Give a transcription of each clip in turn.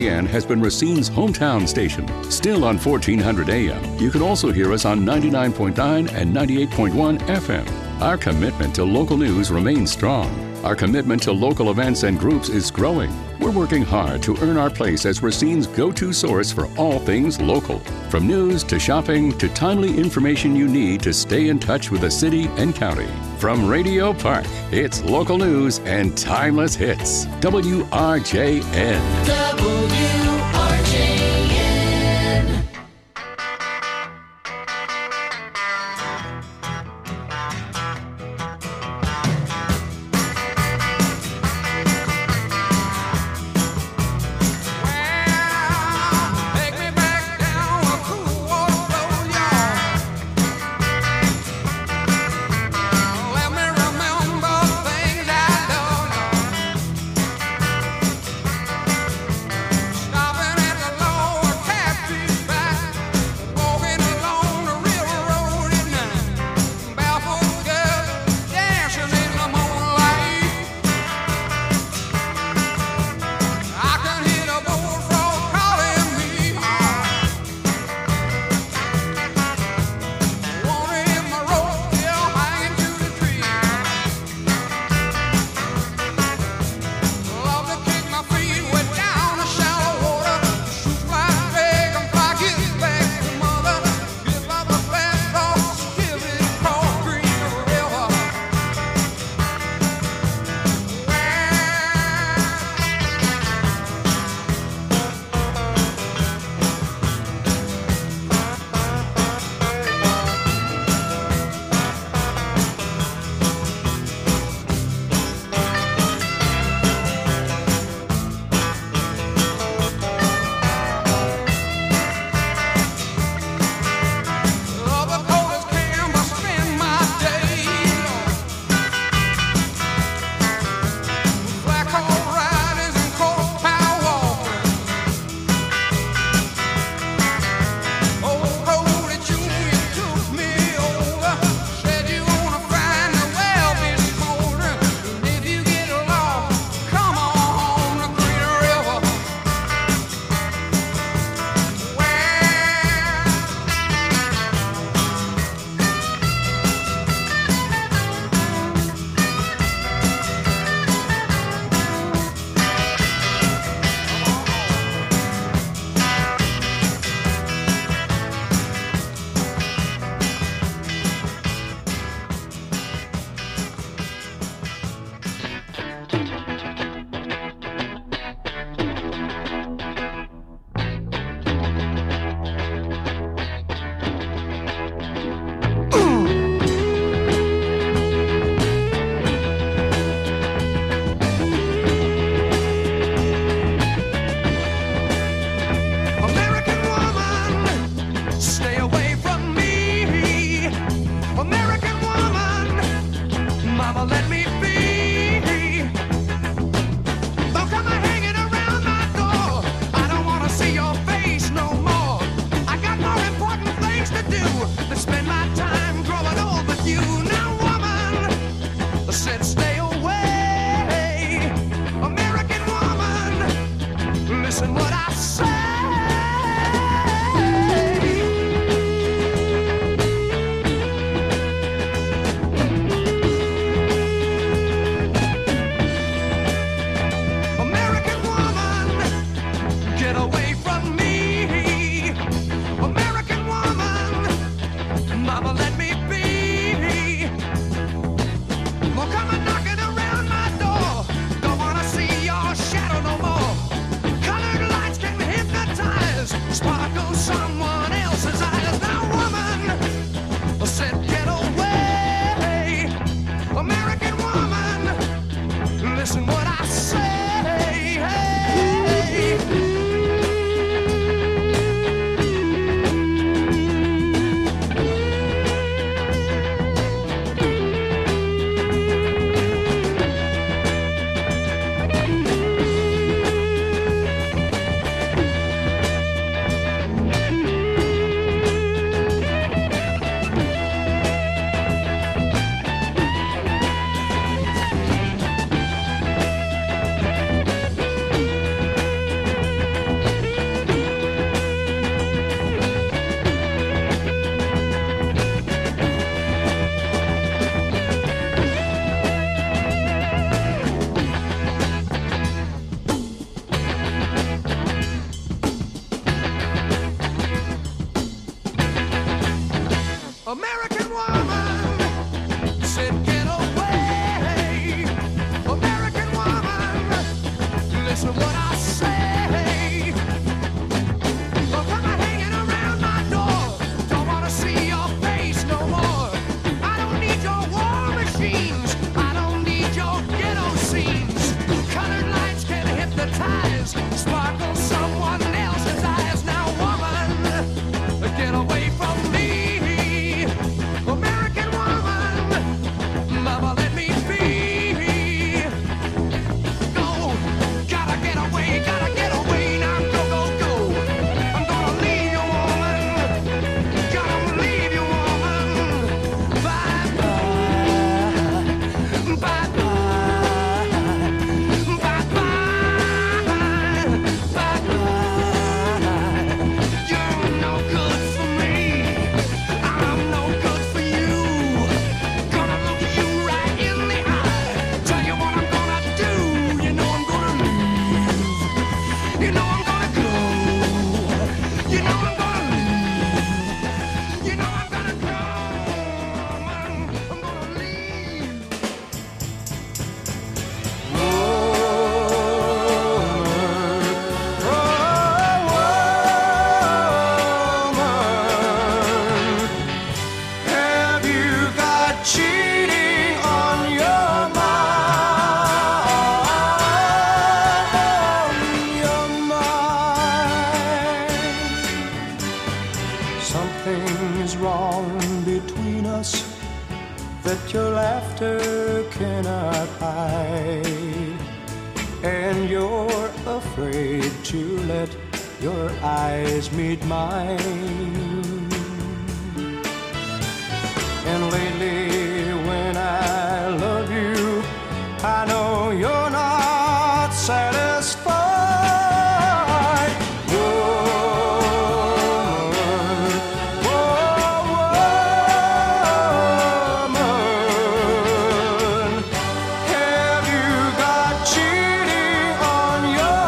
has been Racine's hometown station. Still on 1400 AM, you can also hear us on 99.9 and 98.1 FM. Our commitment to local news remains strong. Our commitment to local events and groups is growing. We're working hard to earn our place as Racine's go-to source for all things local. From news to shopping to timely information you need to stay in touch with the city and county. From Radio Park, it's local news and timeless hits. WRJN. WRJN. Listen what I say. Hey. American woman said, get away. American woman, listen what I say. Well, come on hanging around my door. Don't want to see your face no more. I don't need your war machines. I don't need your ghetto scenes. Colored lights can hypnotize, sparkle someone else's eyes. Now, woman, get away from me. American woman, mama, let me be. Go, gotta get away now. Go, go, go. I'm gonna leave you, woman. Gonna leave you, woman. Bye, bye. Bye, bye. Bye, bye. Bye, bye. You're no good for me. I'm no good for you. Gonna look you right in the eye. Tell you what I'm gonna do. You know I'm gonna leave. You know I'm gonna go. You know I'm gonna leave. You know I'm gonna go. I'm gonna leave. Have you got cheating on your mind? Something's wrong between us that your laughter cannot hide, and you're afraid to let your eyes meet mine. And lately when I love you, I know you're not satisfied. Woman, woman, have you got cheating on your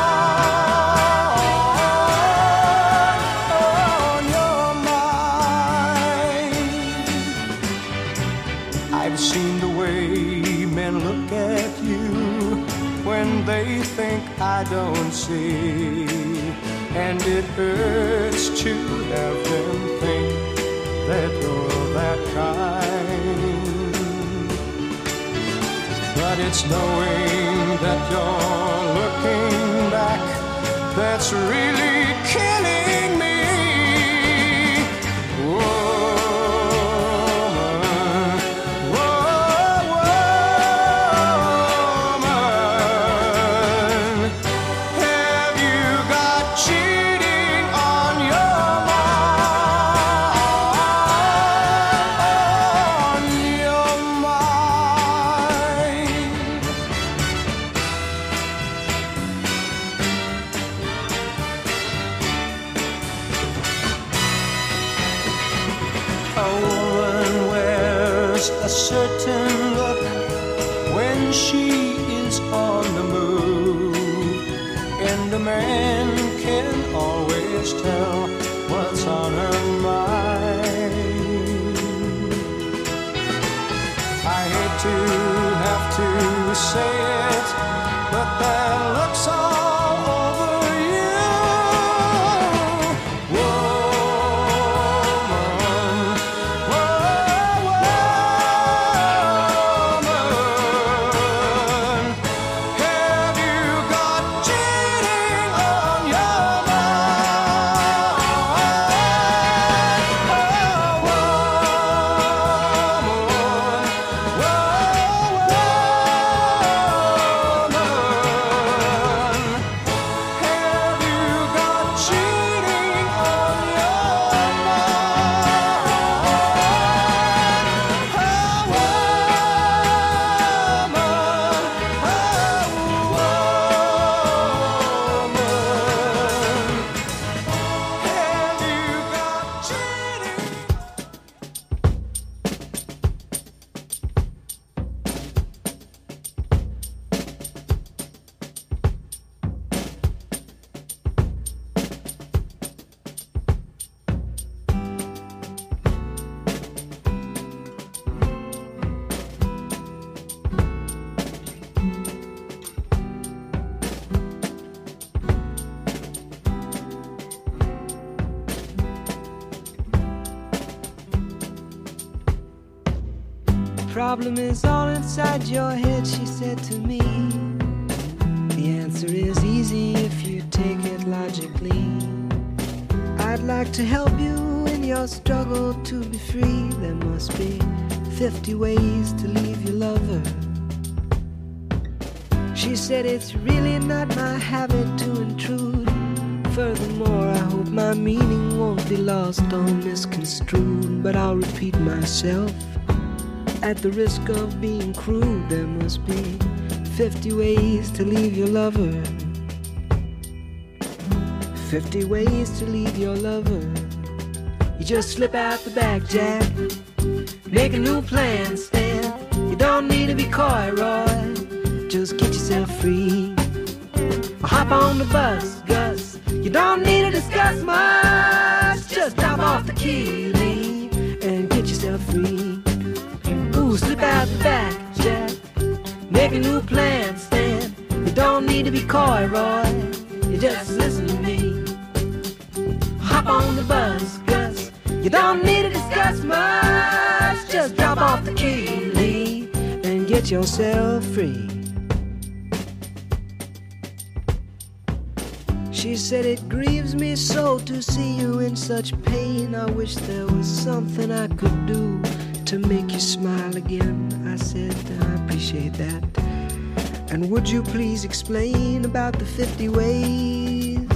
mind? On your mind. I've seen the way men look at you when they think I don't see, and it hurts to have them think that you're that kind. But it's knowing that you're looking back that's really killing me. Woman, woman, have you got cheating on your mind? On your mind. A woman wears a certain look when she is on the move, and a man can always tell what's on her mind. I hate to have to say it, but that looks all over you. Woman, woman, have you got cheating on your mind? problem is all inside your head, she said to me. The answer is easy if you take it logically. I'd like to help you in your struggle to be free. There must be 50 ways to leave your lover. She said it's really not my habit to intrude. Furthermore, I hope my meaning won't be lost or misconstrued. But I'll repeat myself at the risk of being crude. There must be 50 ways to leave your lover. 50 ways to leave your lover. You just slip out the back, Jack. Make a new plan, Stan. You don't need to be coy, Roy. Just get yourself free. Or hop on the bus, Gus. You don't need to discuss much. Just drop off the key, Lee, and get yourself free. Ooh, slip out the back, Jack. Make a new plan, Stan. You don't need to be coy, Roy. You just listen to me. Hop on the bus, Gus. You don't need to discuss much. Just drop off the key, Lee, and get yourself free. She said it grieves me so to see you in such pain. I wish there was something I could do to make you smile again. I said I appreciate that. And would you please explain about the 50 ways?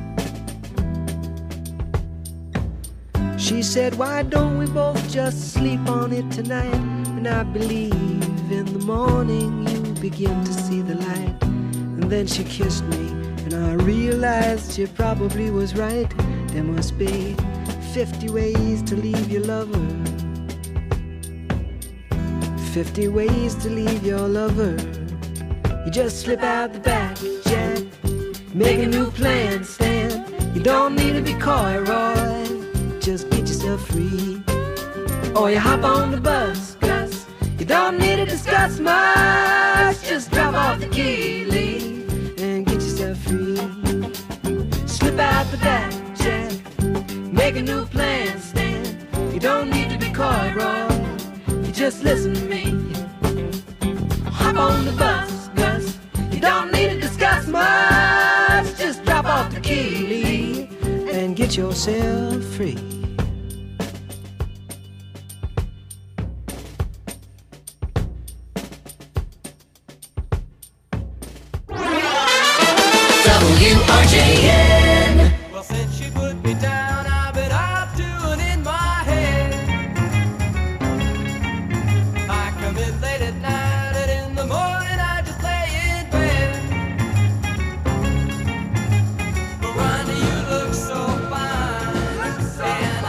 She said, why don't we both just sleep on it tonight? And I believe in the morning you begin to see the light. And then she kissed me, and I realized she probably was right. There must be 50 ways to leave your lover. 50 ways to leave your lover. You just slip out the back, Jack. Make a new plan, Stan. You don't need to be coy, Roy. Just get yourself free. Or you hop on the bus, Gus. You don't need to discuss much. Just drop off the key, Lee, and get yourself free. Slip out the back, Jack. Make a new plan, Stan. You don't need to be coy, Roy. You just listen to me. Hop on the bus, Gus. You don't need to discuss much. Just drop off the key, Lee, and get yourself free. WRJN. Well, since she put me down, I've been out doing in my head. I come in late at night, and in the morning I just lay in bed. But Ronnie, you look so fine, and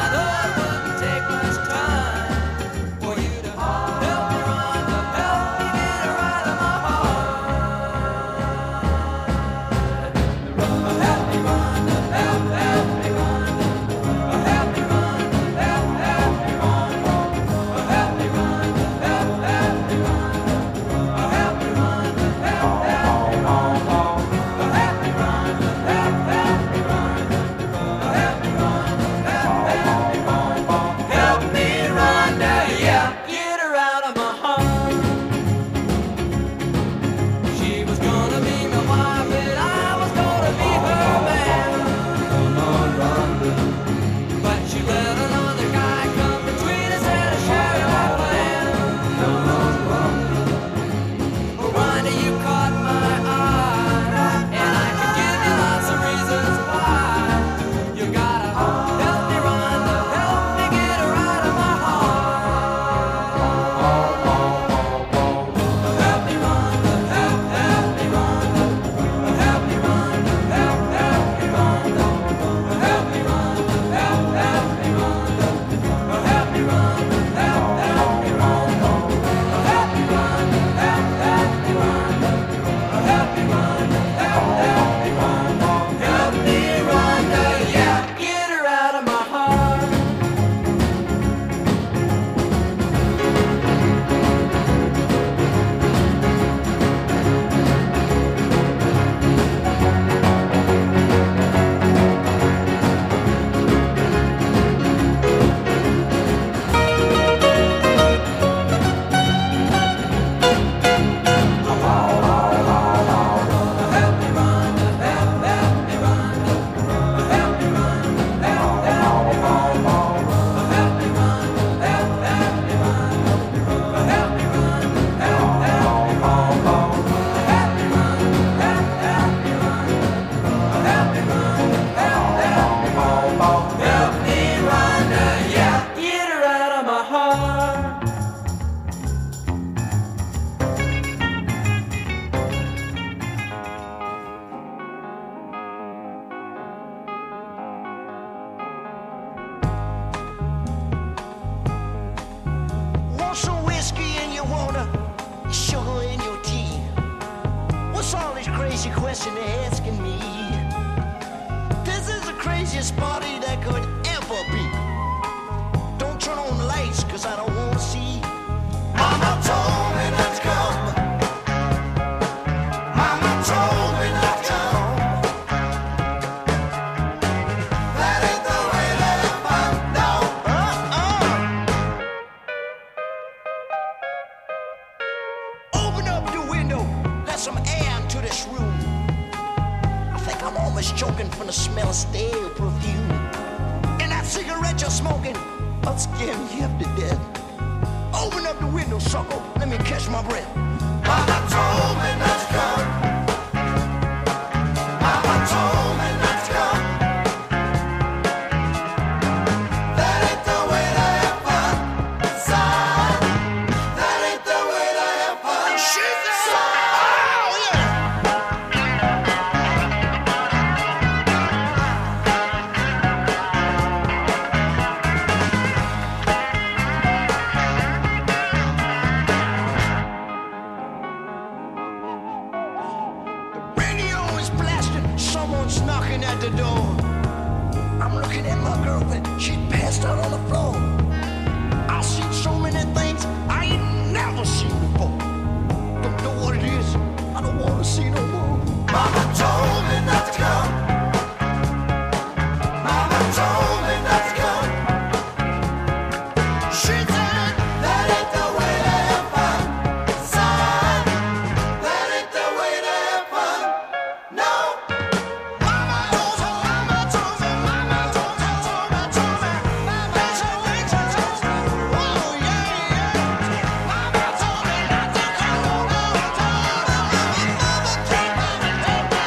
sugar in your tea. What's all this crazy question they're asking me? This is the craziest party that could ever be. Don't turn on the lights, cause I don't wanna see. Mama told me not to come. Mama told me not to come. That ain't the way that I found out. Open up the window, let some air into this room. I think I'm almost choking from the smell of stale perfume. And that cigarette you're smoking, I'll scare me half to death. Open up the window, sucker, let me catch my breath. Mama told me not to come. Mama told me not to come. That ain't the way to have fun, son. That ain't the way to have fun. She said, oh yeah. Radio is blasting, someone's knocking at the door. I'm looking at my girlfriend, she passed out on the floor. I've seen so many things I ain't never seen before. Don't know what it is, I don't want to see no more. Mama told me not to come. Mama told me not to come. She said, that ain't the way to have fun, son. That ain't the way to have fun, no. Mama told me, mama told me, mama told me, mama told me, mama told me, oh yeah, yeah. Mama told me not to come, mama told me, mama told me, mama told me.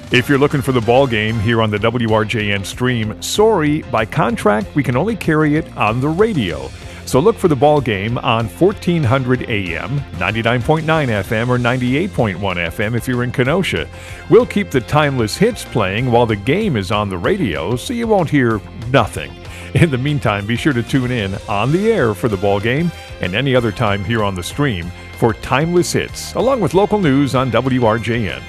If you're looking for the ball game here on the WRJN stream, sorry, by contract, we can only carry it on the radio. So look for the ball game on 1400 AM, 99.9 FM, or 98.1 FM if you're in Kenosha. We'll keep the timeless hits playing while the game is on the radio, so you won't hear nothing. In the meantime, be sure to tune in on the air for the ball game and any other time here on the stream for timeless hits, along with local news on WRJN.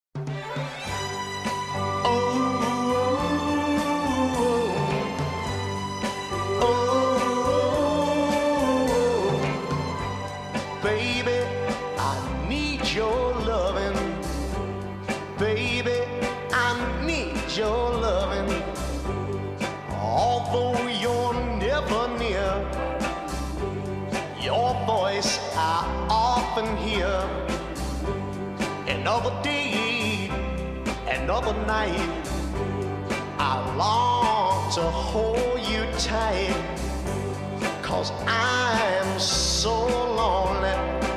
Another day, another night, I long to hold you tight, 'cause I'm so lonely.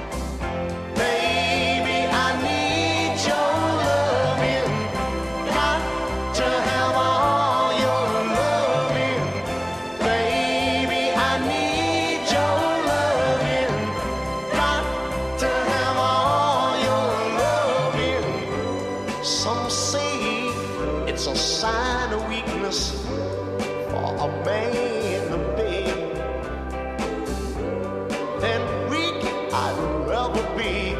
Baby, I need your loving, got to have all your loving. Baby, I need your loving, got to have all your loving. Some say it's a sign of weakness for a man to beg. Then weak I'd rather be,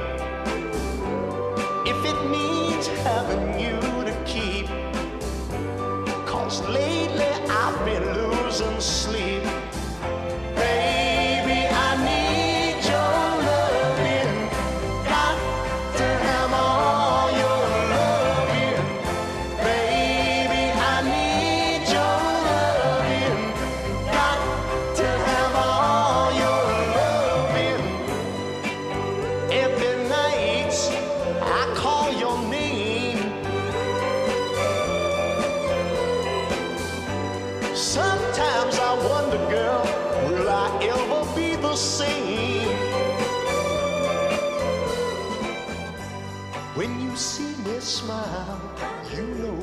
if it means having you to keep. 'Cause lately I've been losing sleep. Baby, I need your loving, got to have all your loving. Baby, I need your loving, got to have all your loving. Every night I call your name. Sometimes I wonder, girl, will I ever be the same? When you see me smile, you know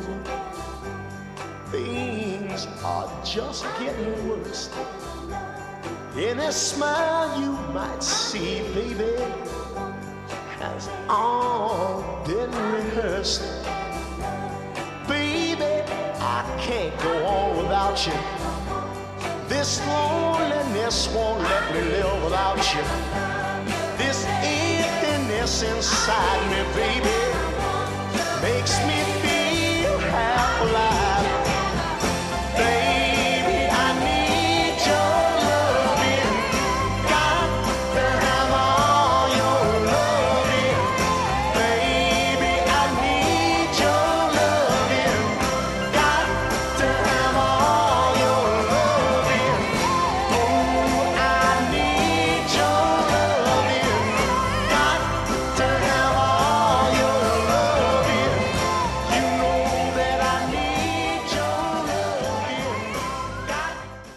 things are just getting worse. Any smile you might see, baby, has all been rehearsed. Baby, I can't go on without you. This loneliness won't let me live without you. This emptiness inside me, baby, makes me feel half alive. Baby, I need your loving, got to have all your loving. Baby, I need your loving, got to have all your loving. Oh, I need your loving, got to have all your loving. You know that I need your loving, got.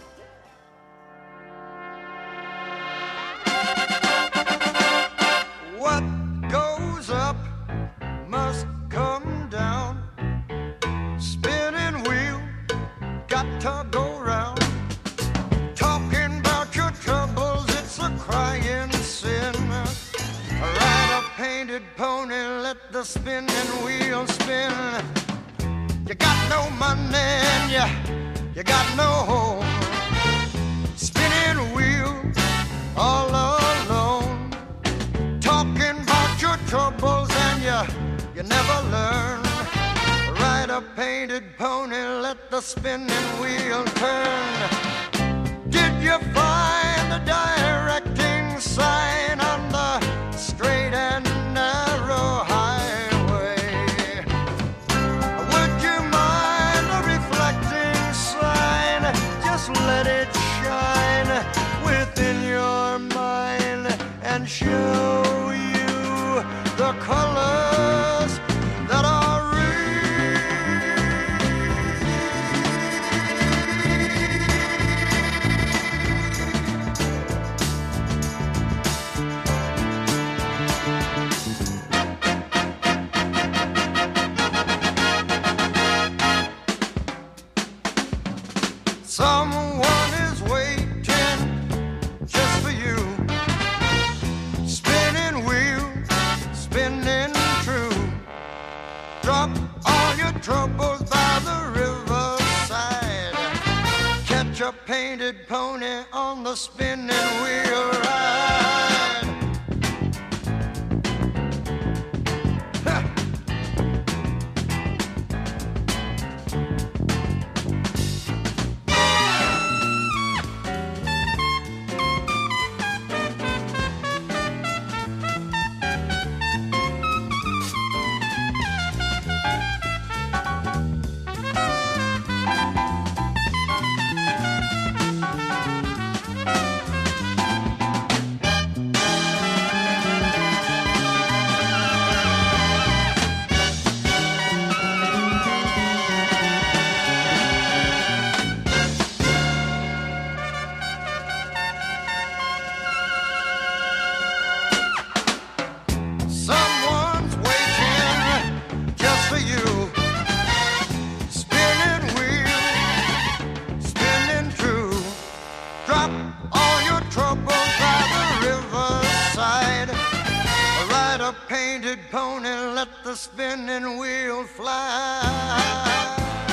What goes up must come down. Spinning wheel, got to go round. Talking about your troubles, it's a crying sin. Ride a painted pony, let the spinning wheel spin. You got no money and you got no home. Spinning wheel, all alone. Talking about your troubles and you never learn. Ride a painted pony, let the spinning wheel turn. Did you find the directing sign on the straight and narrow highway? Would you mind the reflecting sign? Just let it shine within your mind and show you the colors that are real. troubles by the riverside. Catch a painted pony on the spinning wheel ride. Ha! Someone's waiting just for you. Spinning wheel, spinning true. Drop all your troubles by the riverside. Ride a painted pony, let the spinning wheel fly.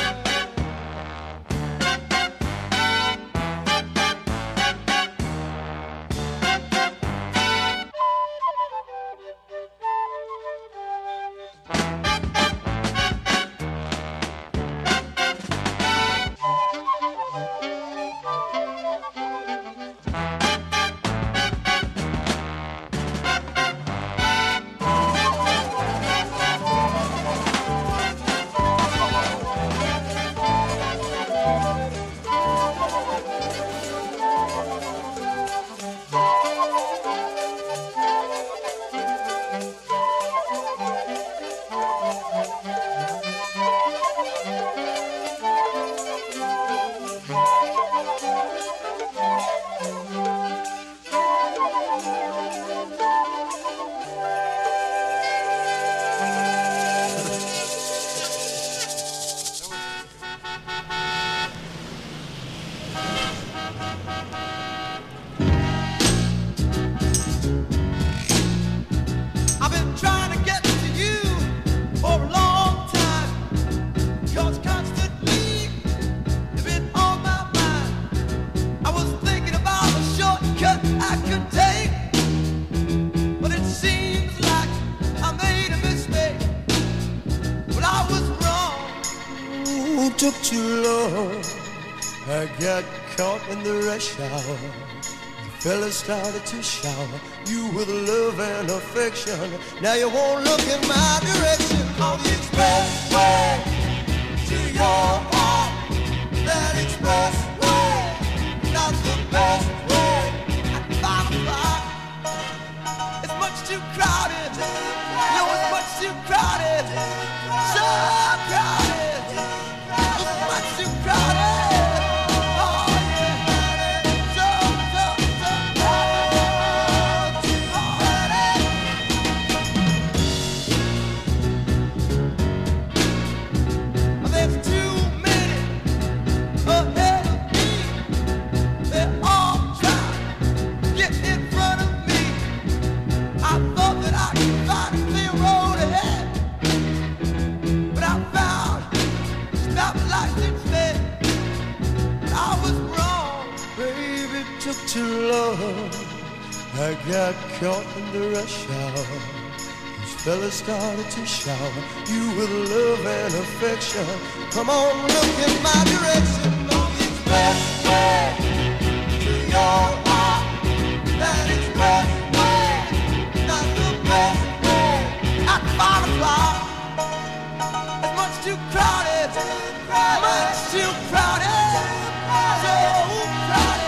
I've been trying to get to you for a long time, 'cause constantly you've been on my mind. I was thinking about a shortcut I could take, but it seems like I made a mistake. But I was wrong. Ooh, took too long. I got caught in the rush hour. Fella started to shower you with love and affection. Now you won't look in my direction. On the expressway to your heart. That expressway, not the best way. At 5 o'clock, it's much too crowded. No, it's much too crowded. So crowded. It's much too crowded. Too long, I got caught in the rush hour. These fellas started to shower you with love and affection. Come on, look in my direction. On the expressway to your heart. That expressway, not the best way. At 5 o'clock, it's much too crowded. Much too crowded. So crowded.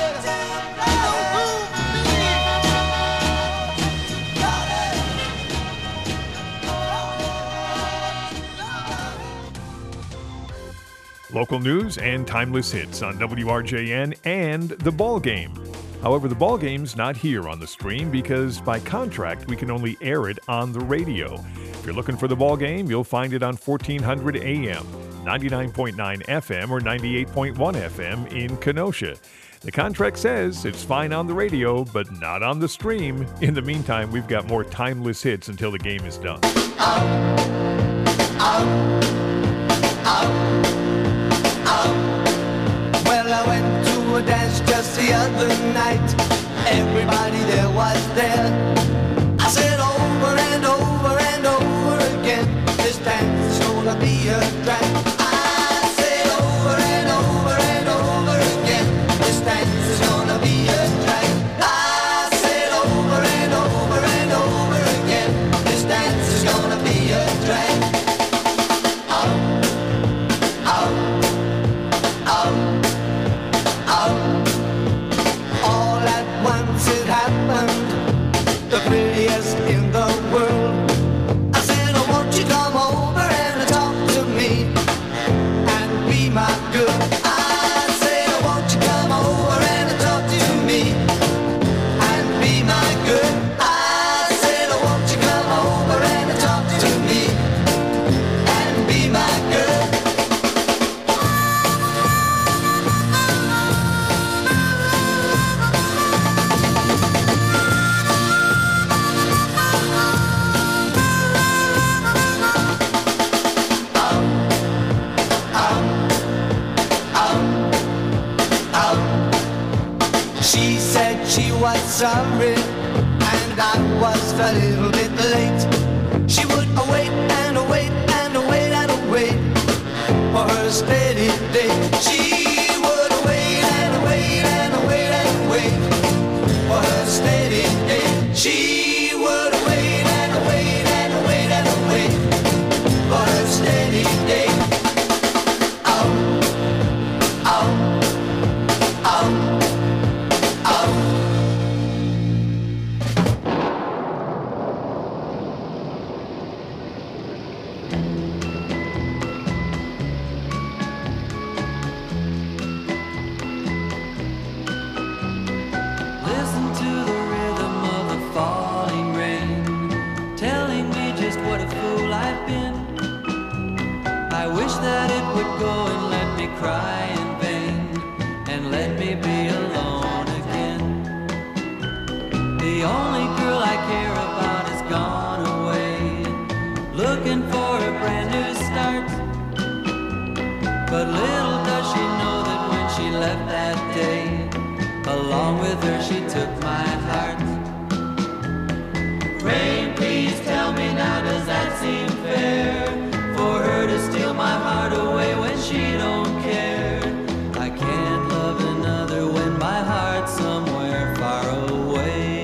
Local news and timeless hits on WRJN and The Ball Game. However, The Ball Game's not here on the stream because by contract we can only air it on the radio. If you're looking for The Ball Game, you'll find it on 1400 AM, 99.9 FM, or 98.1 FM in Kenosha. The contract says it's fine on the radio, but not on the stream. In the meantime, we've got more timeless hits until the game is done. Out, out. Well, I went to a dance just the other night. Everybody there was there. I said over and over and over again, this dance is gonna be a drag. I said over and over and over again, this dance is gonna be a drag. I said over and over and over again, this dance is gonna be a drag. All at once it happened, the prettiest in the world. I said, oh, won't you come over and talk to me and be my girl? I said, oh, won't you come over and talk to me and be my girl? I said, oh, won't you come over and talk to me and be my girl? She said she was sorry, and I was a little bit late. She would wait and wait and wait and wait for her steady day. She would wait and wait and wait and wait for her steady day. She would wait and wait and wait and wait for her steady day. Oh, oh, oh. Listen to the rhythm of the falling rain, telling me just what a fool I've been. I wish that it would go and let me cry in vain, and let me be alone again. The only girl I care about has gone away, looking for a brand new start. But little does she know that when she left that day, along with her she took my heart. Rain, please tell me now, does that seem fair? For her to steal my heart away when she don't care. I can't love another when my heart's somewhere far away.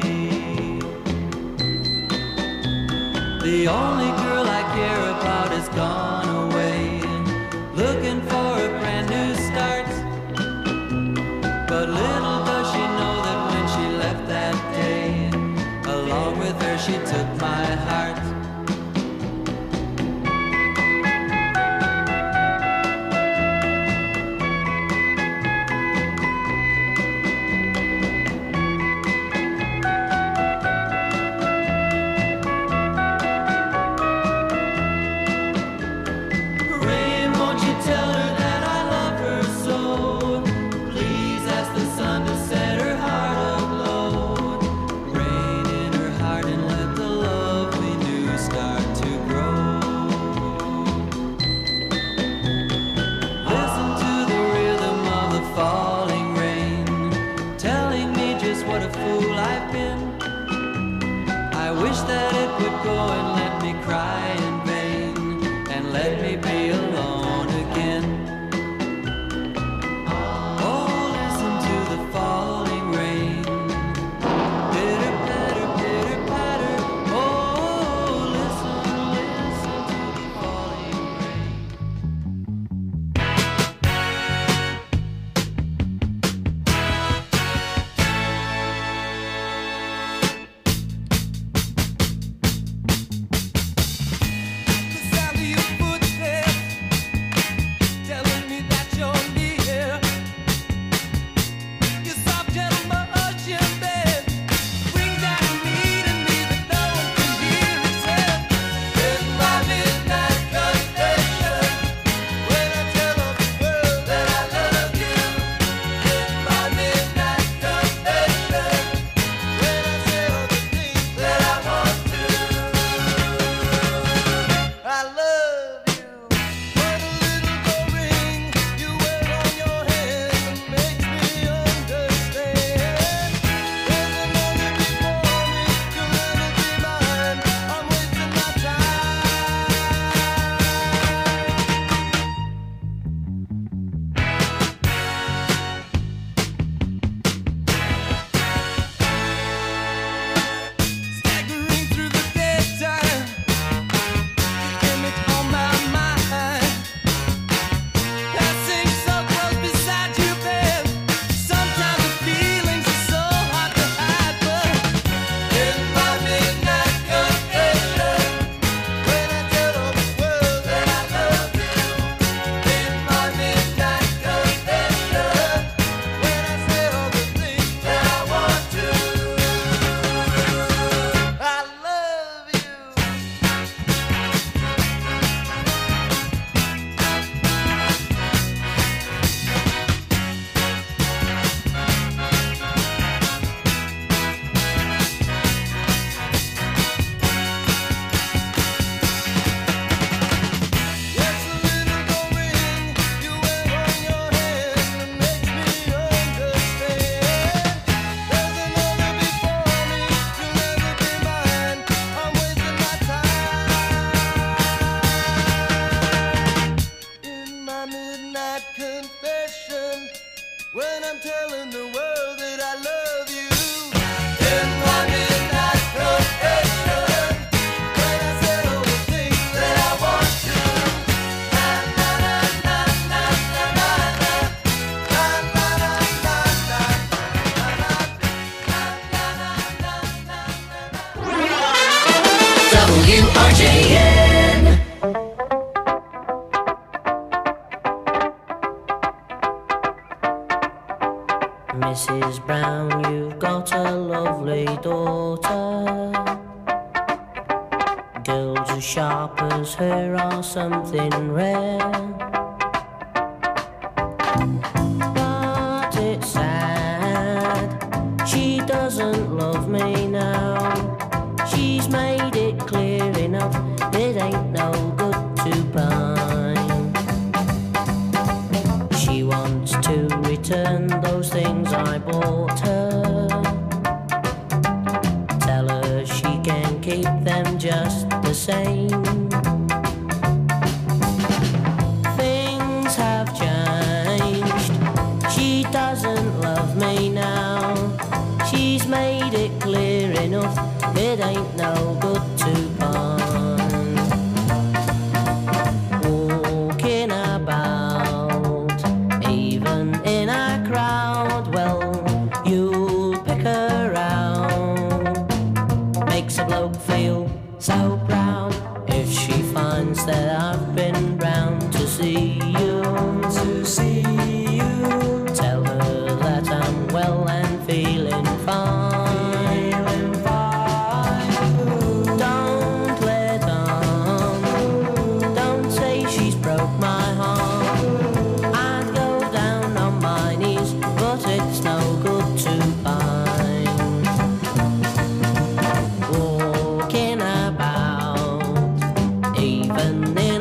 The only girl I care about has gone away, looking for a brand new start. But little does she know that when she left that day, along with her she took my heart. offers her are something rare. But it's sad, she doesn't love me now. She's made it clear enough, it ain't no good to pine. She wants to return those things I bought her. Tell her she can keep them just the same. Things have changed, she doesn't love me now. She's made it clear enough, it ain't no good to pine. Walking about, even in a crowd, well, you'll pick her out. Makes a bloke feel so proud if she finds that I've been round to see you. Tell her that I'm well and feeling fine. Don't let on, don't say she's broke my heart. I'd go down on my knees, but it's no good to pine. Walking about, even in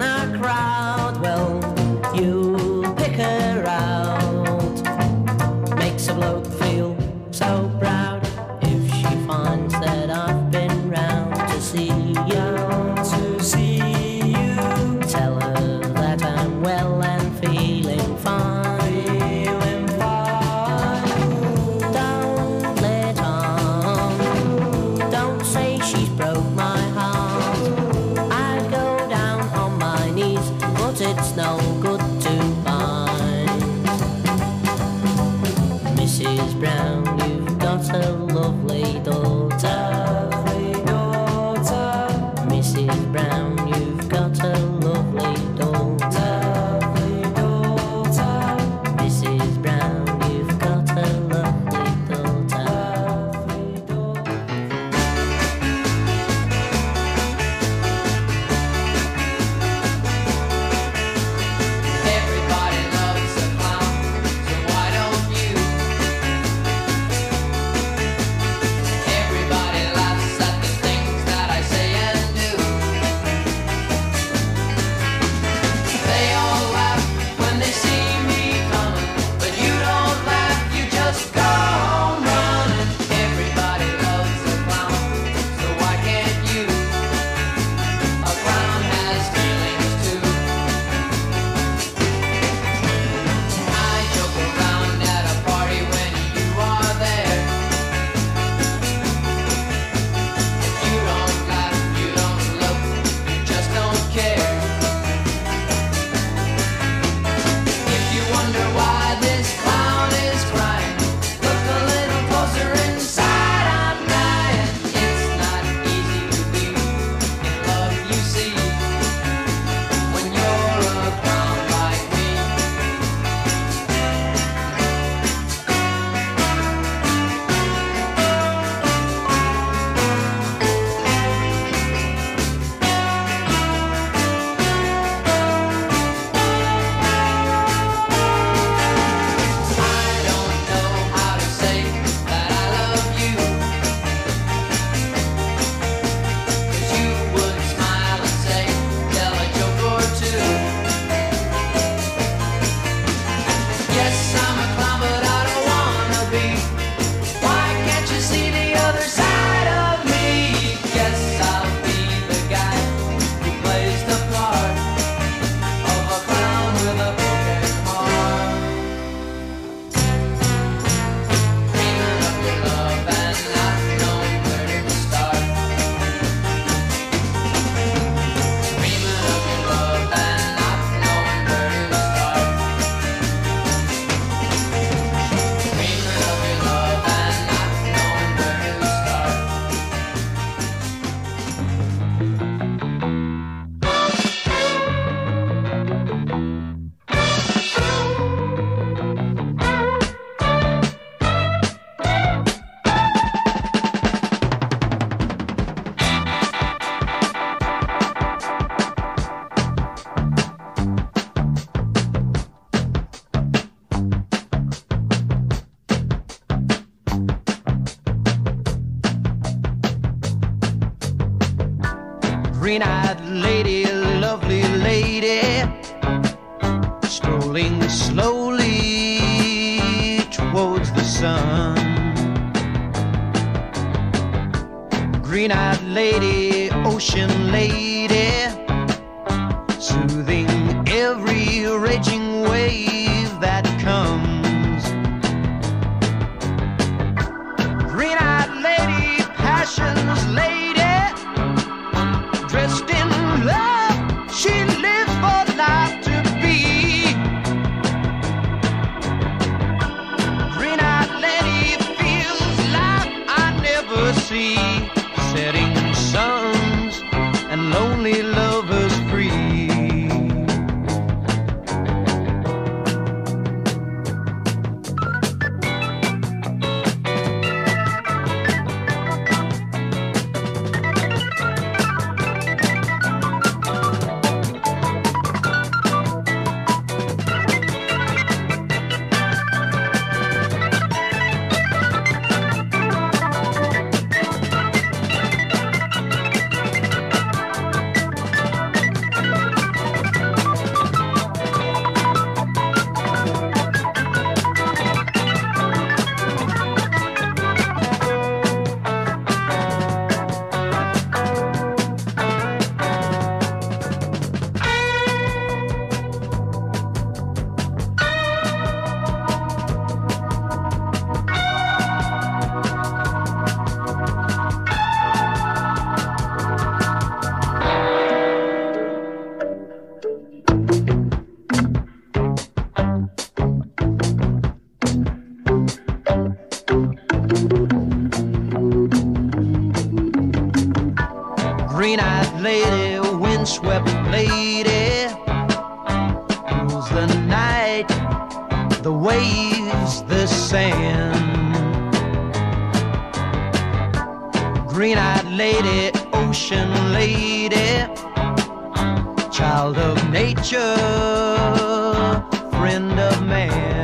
lovely lady strolling slowly towards the sun. Green-eyed lady, ocean lady, soothing every raging wave that comes. Green-eyed lady, passion's lady, dressed in love, she lives for life to be. Green-eyed lady feels like I never see, setting suns and lonely lovers free. Green-eyed lady, windswept lady, rules the night, the waves, the sand. Green-eyed lady, ocean lady, child of nature, friend of man.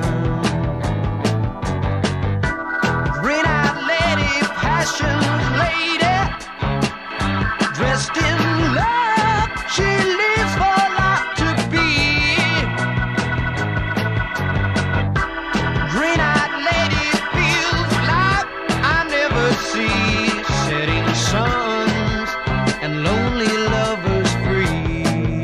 Green-eyed lady, passion's lady, dressed in love, she lives for life to be. Green-eyed lady feels like I never see, setting suns and lonely lovers free.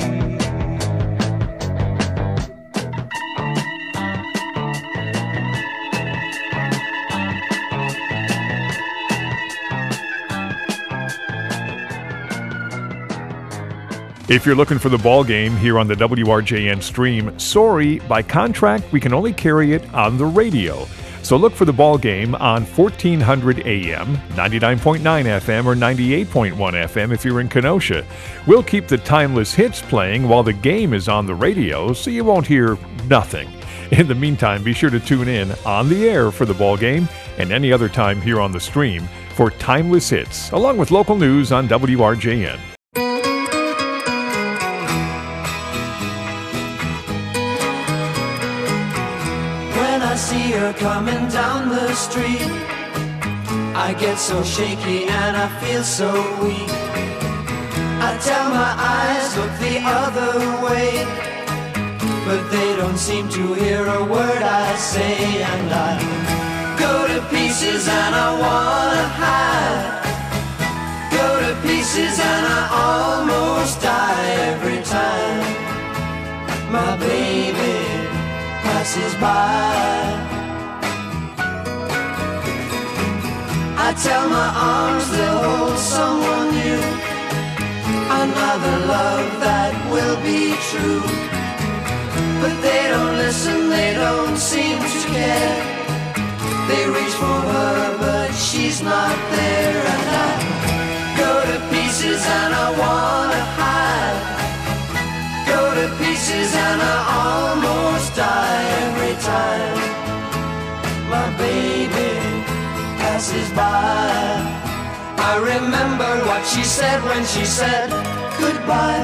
If you're looking for the ball game here on the WRJN stream, sorry, by contract, we can only carry it on the radio. So look for the ball game on 1400 AM, 99.9 FM, or 98.1 FM if you're in Kenosha. We'll keep the timeless hits playing while the game is on the radio, so you won't hear nothing. In the meantime, be sure to tune in on the air for the ball game and any other time here on the stream for timeless hits, along with local news on WRJN. I see her coming down the street, I get so shaky and I feel so weak. I tell my eyes, look the other way, but they don't seem to hear a word I say. And I go to pieces and I wanna hide, go to pieces and I almost die every time my baby passes by. I tell my arms they'll hold someone new, another love that will be true. But they don't listen, they don't seem to care. They reach for her, but she's not there. And I go to pieces and I wanna hide, go to pieces and I almost die every time my baby passes by. I remember what she said when she said goodbye.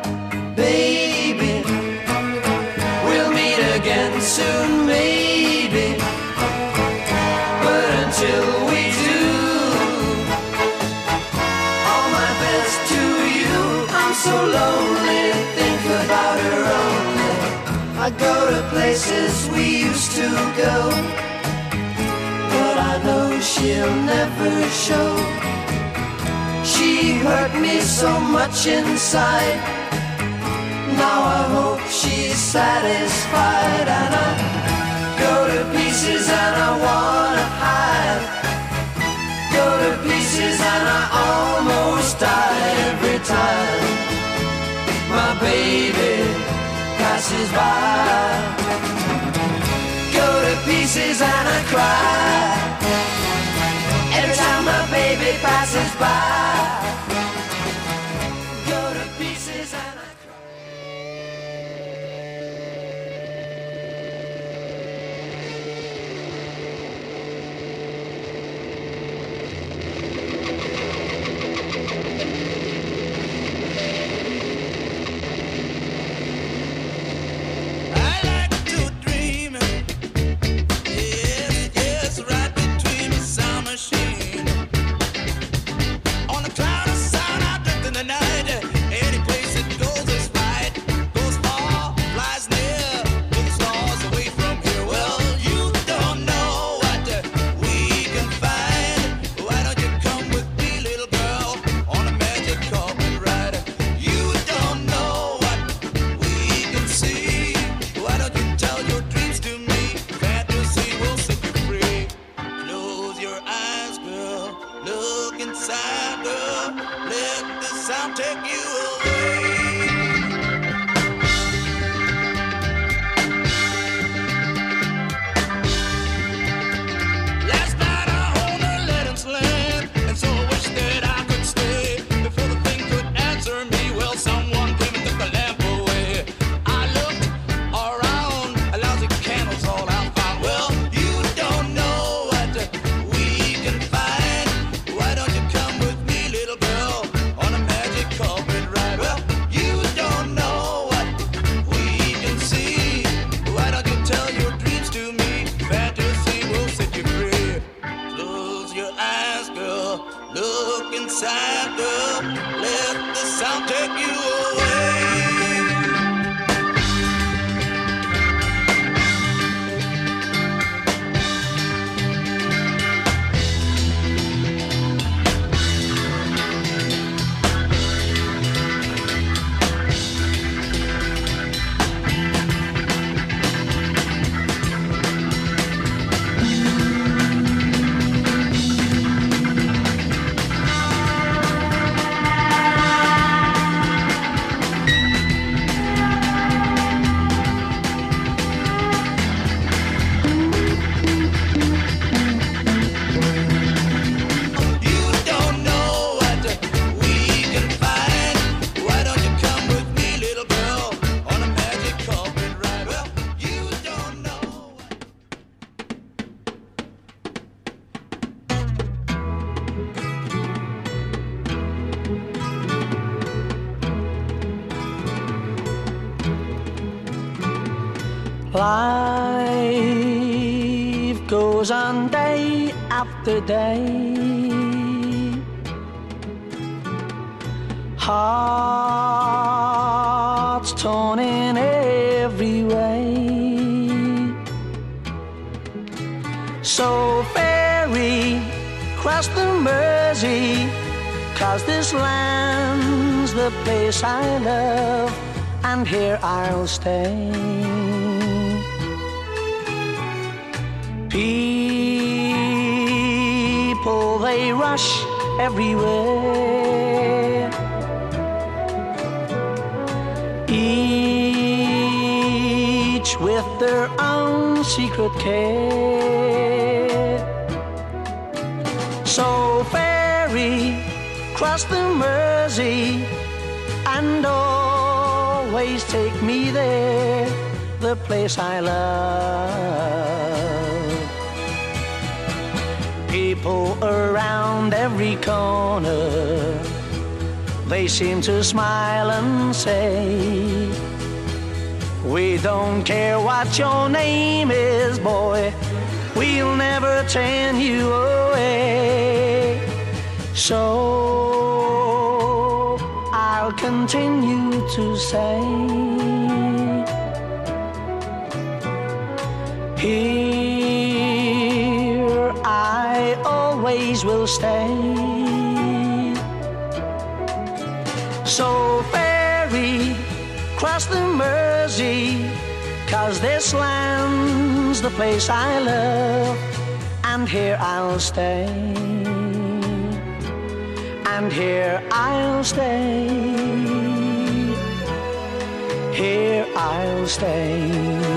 Baby, we'll meet again soon, maybe, but until we do, all my best to you. I'm so lonely only think about her only. I go to places we used to go, but I know she'll never show. She hurt me so much inside. Now I hope she's satisfied. And I go to pieces and I wanna hide. Go to pieces and I almost die every time my baby passes by. Go to pieces and I cry every time my baby passes by. Go to pieces and I cry. I like to dream, yes, yes, right between the sound machine. On a cloud of sound, I drift in the night. Any place it goes is right. Goes far, flies near, to the stars away from here. Well, you don't know what we can find. Why don't you come with me, little girl, on a magic carpet ride? You don't know what we can see. Why don't you tell your dreams to me? Fantasy will set you free. Close your eyes, girl. Look inside, girl. Let the sound take you away. Last night I owned a Letton's land, and so I wish that I could stay. Before the thing could answer me, well, someone came and took the lamp away. I looked around, a lousy candle's all I found. Well, you don't know what we can find. Why don't you come with me, little girl, on a magic carpet ride? Well, you don't know what we can see. Why don't you tell your dreams to me? Fantasy will set you free. Close your eyes, girl. Look inside, girl. Let the sound take you away. You don't know what we can find. Why don't you come with me, little girl, on a magic carpet ride? Well, you don't know. Life goes on day after day. Hearts torn in every way. So ferry cross the Mersey, 'cause this land's the place I love, and here I'll stay. People, they rush everywhere, each with their own secret care. So ferry cross the Mersey and always take me there, the place I love. People around every corner, they seem to smile and say, we don't care what your name is, boy, we'll never turn you away. So I'll continue to say, here I always will stay. So ferry, cross the Mersey, 'cause this land's the place I love, and here I'll stay, and here I'll stay, here I'll stay.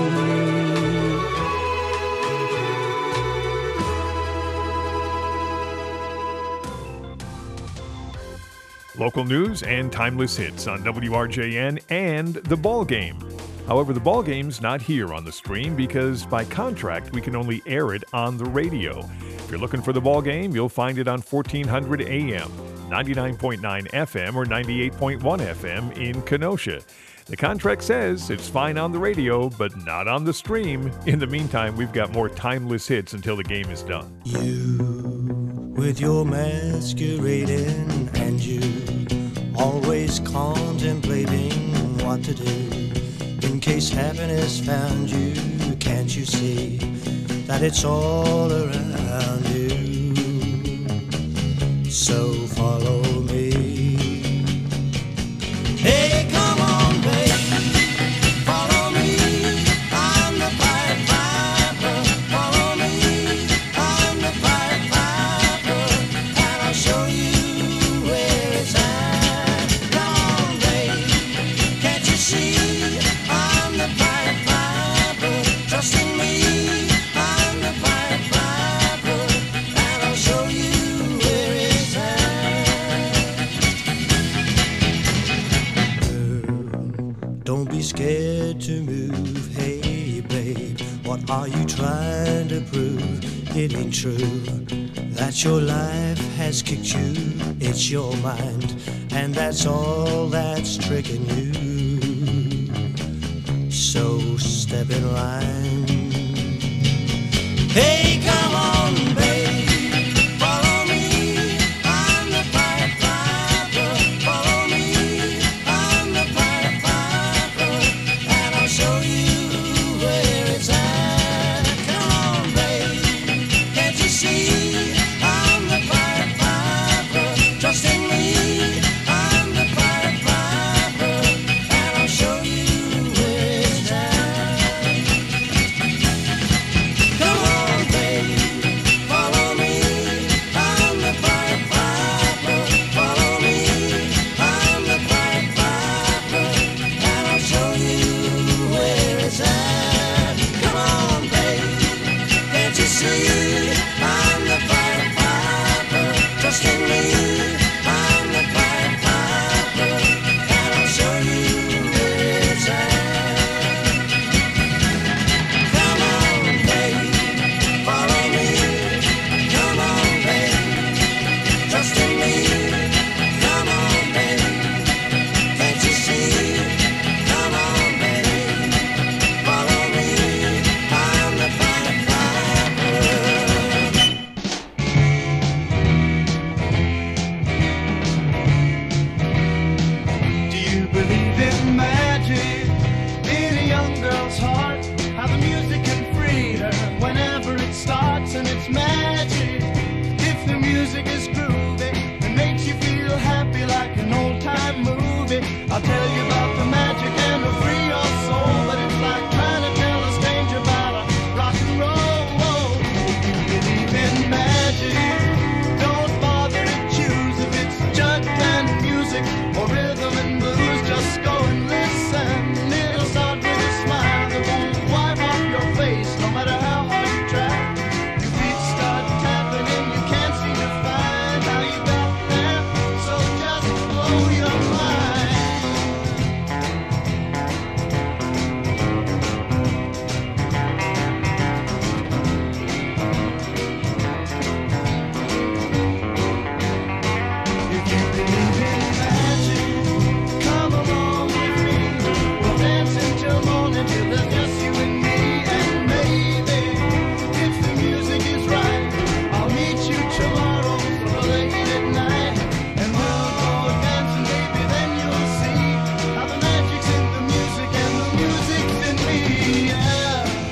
Local news and timeless hits on WRJN and The Ball Game. However, The Ball Game's not here on the stream because by contract we can only air it on the radio. If you're looking for The Ball Game, you'll find it on 1400 AM, 99.9 FM, or 98.1 FM in Kenosha. The contract says it's fine on the radio, but not on the stream. In the meantime, we've got more timeless hits until the game is done. You, with your masquerading, and you, always contemplating what to do. In case happiness found you, can't you see that it's all around you? So follow me. Hey, come on, baby. Follow me. I'm the Pied Piper. Follow me. I'm the Pied Piper. And I'll show you where it's at. Come on, baby. Can't you see? I'm the Pied Piper. Trust in me. I'm the Pied Piper. And I'll show you where it's at. Don't be scared to move, hey babe. What are you trying to prove? It ain't true that your life has kicked you. It's your mind, and that's all that's tricking you.